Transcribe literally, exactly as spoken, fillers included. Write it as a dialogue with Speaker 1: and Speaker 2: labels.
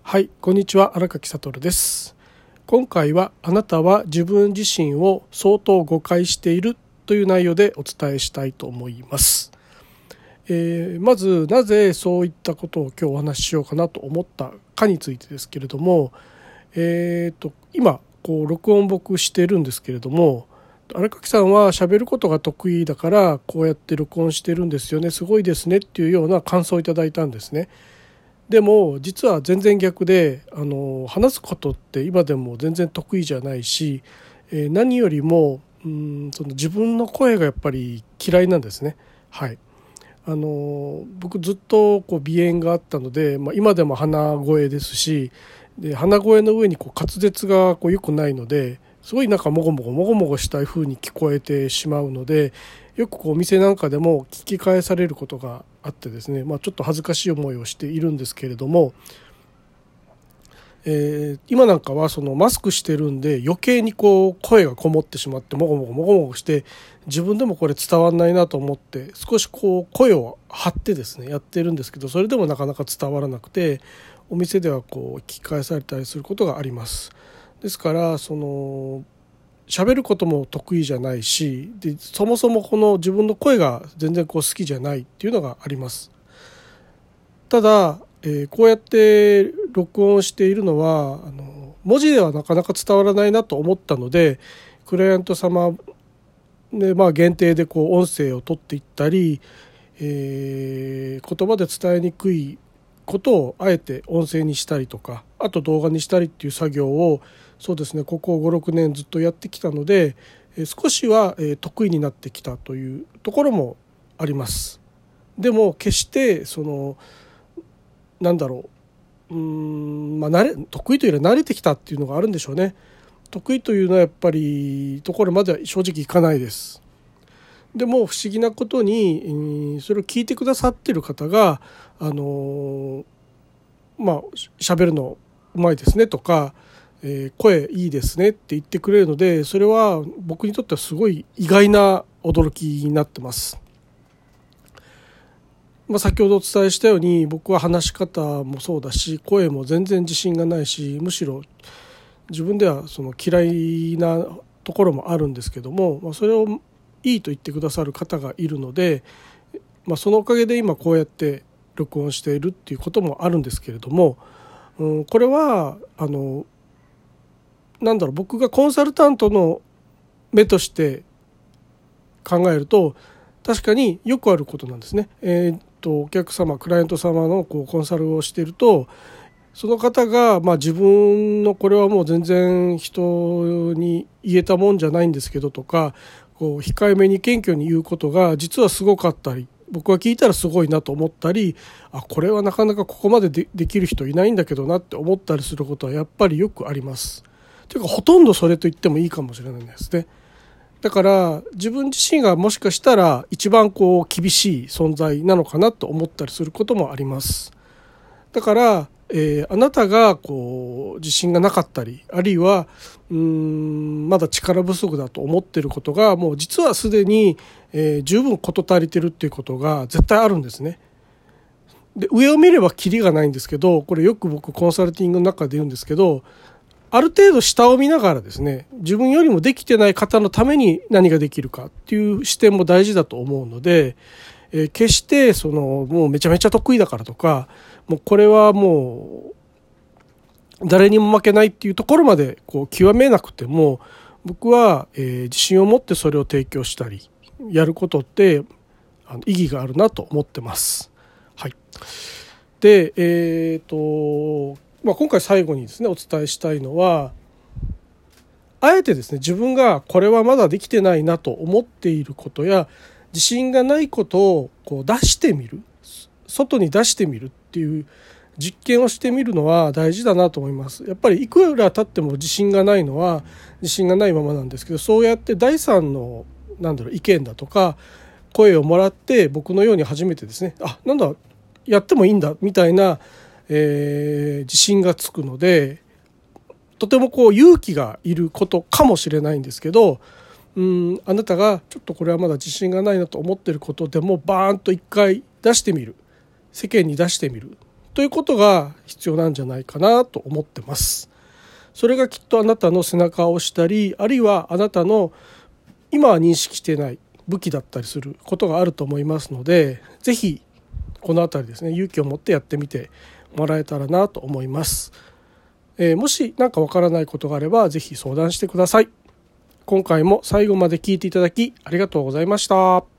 Speaker 1: はい、こんにちは。荒垣悟です。今回はあなたは自分自身を相当誤解しているという内容でお伝えしたいと思います。えー、まずなぜそういったことを今日お話ししようかなと思ったかについてですけれども、えーと、今こう録音僕してるんですけれども、荒垣さんは喋ることが得意だからこうやって録音してるんですよね、すごいですねっていうような感想をいただいたんですね。でも実は全然逆で、あの話すことって今でも全然得意じゃないし、えー、何よりもうんその自分の声がやっぱり嫌いなんですね。はい、あの僕ずっとこう鼻炎があったので、まあ、今でも鼻声ですし、で鼻声の上にこう滑舌がこう良くないのですごいなんかもごもごもごもごしたい風に聞こえてしまうので、よくこうお店なんかでも聞き返されることがあってですね、まあ、ちょっと恥ずかしい思いをしているんですけれども、えー、今なんかはそのマスクしてるんで余計にこう声がこもってしまってもごもごもごもごして自分でもこれ伝わんないなと思って少しこう声を張ってですねやってるんですけど、それでもなかなか伝わらなくてお店ではこう聞き返されたりすることがあります。ですからその喋ることも得意じゃないし、でそもそもこの自分の声が全然こう好きじゃないっていうのがあります。ただ、えー、こうやって録音しているのはあの文字ではなかなか伝わらないなと思ったので、クライアント様で、まあ、限定でこう音声を取っていったり、えー、言葉で伝えにくいことをあえて音声にしたりとか、あと動画にしたりっていう作業をそうですねここご、ろくねんずっとやってきたので、少しは得意になってきたというところもあります。でも決してそのなんだろう、うーん、まあ、慣れ得意というよりは慣れてきたっていうのがあるんでしょうね。得意というのはやっぱりところまでは正直いかないです。でも不思議なことにそれを聞いてくださっている方があのまあ喋るのうまいですねとか、えー、声いいですねって言ってくれるので、それは僕にとってはすごい意外な驚きになってます。まあ、先ほどお伝えしたように僕は話し方もそうだし声も全然自信がないし、むしろ自分ではその嫌いなところもあるんですけども、まあ、それをいいと言ってくださる方がいるので、まあ、そのおかげで今こうやって録音しているっていうこともあるんですけれども、うん、これはあのなんだろう、僕がコンサルタントの目として考えると確かによくあることなんですね。えー、っとお客様クライアント様のこうコンサルをしていると、その方が、まあ、自分のこれはもう全然人に言えたもんじゃないんですけどとか、こう控えめに謙虚に言うことが実はすごかったり、僕は聞いたらすごいなと思ったり、あこれはなかなかここまで で, できる人いないんだけどなって思ったりすることはやっぱりよくあります。というかほとんどそれと言ってもいいかもしれないですね。だから自分自身がもしかしたら一番こう厳しい存在なのかなと思ったりすることもあります。だからえー、あなたがこう自信がなかったり、あるいはうーんまだ力不足だと思っていることがもう実はすでに、えー、十分事足りてるっていうことが絶対あるんですね。で上を見ればキリがないんですけど、これよく僕コンサルティングの中で言うんですけど、ある程度下を見ながらですね、自分よりもできてない方のために何ができるかっていう視点も大事だと思うので、えー、決してそのもうめちゃめちゃ得意だからとか、もうこれはもう誰にも負けないっていうところまでこう極めなくても、僕は、えー、自信を持ってそれを提供したりやることってあの意義があるなと思ってます。はい。で、えーとまあ、今回最後にですねお伝えしたいのは、あえてですね自分がこれはまだできてないなと思っていることや自信がないことをこう出してみる、外に出してみるっていう実験をしてみるのは大事だなと思います。やっぱりいくら経っても自信がないのは自信がないままなんですけど、そうやって第三のなんだろう意見だとか声をもらって僕のように初めてですね、あなんだやってもいいんだみたいな、えー、自信がつくので、とてもこう勇気がいることかもしれないんですけど、うんあなたがちょっとこれはまだ自信がないなと思っていることでもバーンと一回出してみる、世間に出してみるということが必要なんじゃないかなと思ってます。それがきっとあなたの背中を押したり、あるいはあなたの今は認識していない武器だったりすることがあると思いますので、ぜひこのあたりですね、勇気を持ってやってみてもらえたらなと思います。えー、もし何かわからないことがあればぜひ相談してください。今回も最後まで聞いていただきありがとうございました。